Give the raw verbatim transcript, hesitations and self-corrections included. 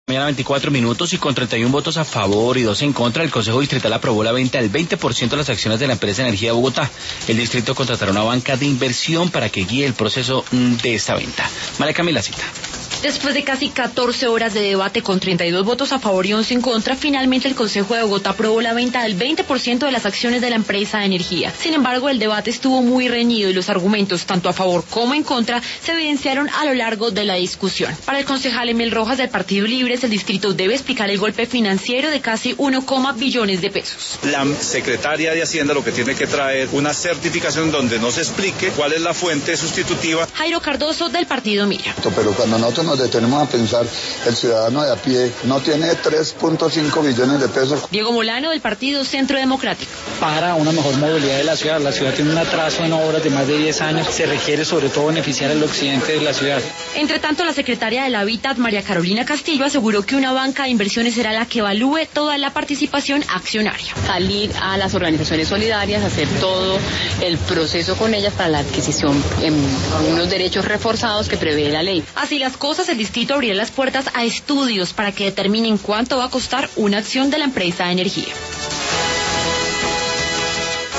Mañana veinticuatro minutos y con treinta y un votos a favor y dos en contra, el Consejo Distrital aprobó la venta del veinte por ciento de las acciones de la empresa Energía de Bogotá. El distrito contratará una banca de inversión para que guíe el proceso de esta venta. María Camila Cita. Después de casi catorce horas de debate con treinta y dos votos a favor y once en contra, finalmente el Consejo de Bogotá aprobó la venta del veinte por ciento de las acciones de la empresa de energía. Sin embargo, el debate estuvo muy reñido y los argumentos, tanto a favor como en contra, se evidenciaron a lo largo de la discusión. Para el concejal Emil Rojas del Partido Libres, el distrito debe explicar el golpe financiero de casi uno billones de pesos. La secretaria de Hacienda lo que tiene que traer una certificación donde nos explique cuál es la fuente sustitutiva. Jairo Cardoso del Partido Mira. Pero cuando nosotros nos detenemos a pensar, el ciudadano de a pie no tiene tres punto cinco billones de pesos. Diego Molano del Partido Centro Democrático. Para una mejor movilidad de la ciudad, la ciudad tiene un atraso en obras de más de diez años, se requiere sobre todo beneficiar al occidente de la ciudad. Entre tanto, la secretaria del Hábitat, María Carolina Castillo, aseguró que una banca de inversiones será la que evalúe toda la participación accionaria. Salir a las organizaciones solidarias, hacer todo el proceso con ellas para la adquisición en unos derechos reforzados que prevé la ley. Así las cosas, el distrito abrirá las puertas a estudios para que determinen cuánto va a costar una acción de la empresa de energía.